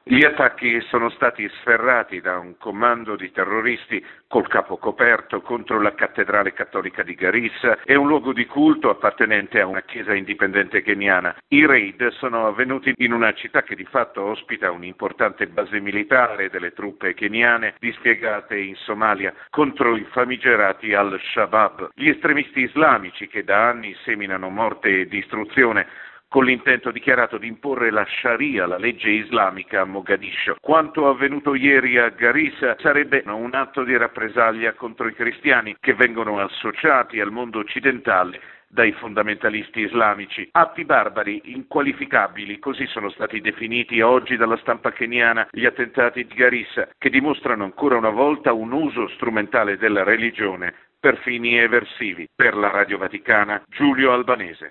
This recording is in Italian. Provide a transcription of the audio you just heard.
Gli attacchi sono stati sferrati da un commando di terroristi col capo coperto contro la cattedrale cattolica di Garissa e un luogo di culto appartenente a una chiesa indipendente keniana. I raid sono avvenuti in una città che di fatto ospita un'importante base militare delle truppe keniane dispiegate in Somalia contro i famigerati al-Shabaab, gli estremisti islamici che da anni seminano morte e distruzione con l'intento dichiarato di imporre la Sharia, la legge islamica, a Mogadiscio. Quanto avvenuto ieri a Garissa sarebbe un atto di rappresaglia contro i cristiani che vengono associati al mondo occidentale dai fondamentalisti islamici. Atti barbari, inqualificabili, così sono stati definiti oggi dalla stampa keniana gli attentati di Garissa, che dimostrano ancora una volta un uso strumentale della religione per fini eversivi. Per la Radio Vaticana, Giulio Albanese.